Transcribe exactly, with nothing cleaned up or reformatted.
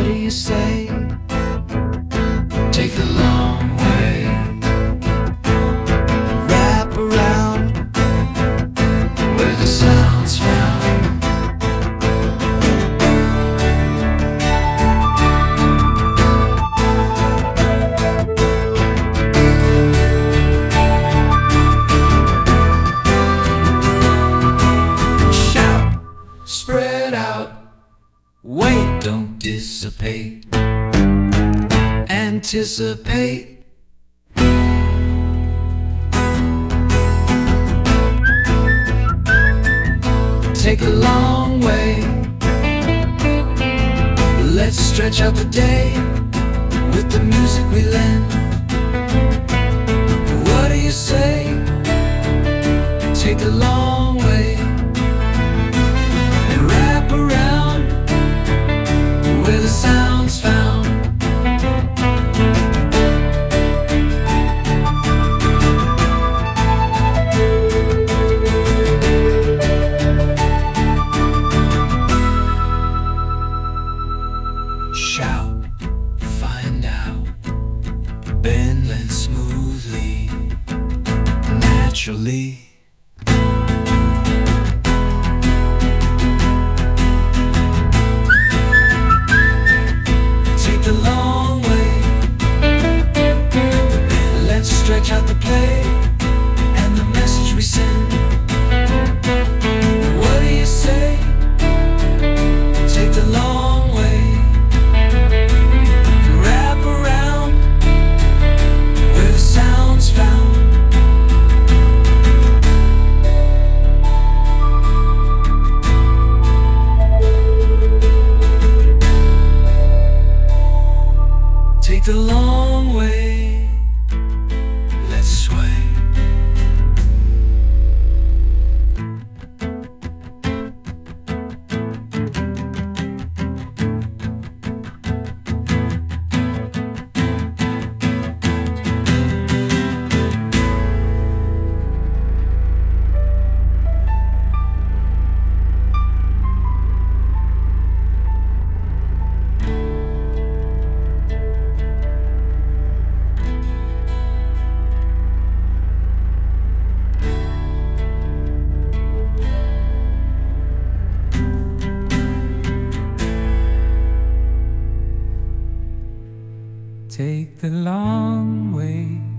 do you say? Take the long way, wrap around where the sound's found. Spread out, wait, don't dissipate, anticipate. Take a long way, let's stretch out the day with the music we lend. What do you say? Take a long way, where the sound's found. Shout, find out, bend and smoothly, naturally. Stretch out the play and the message we send. What do you say? Take the long way, wrap around where the sound's found. Take the long way. Take the long way.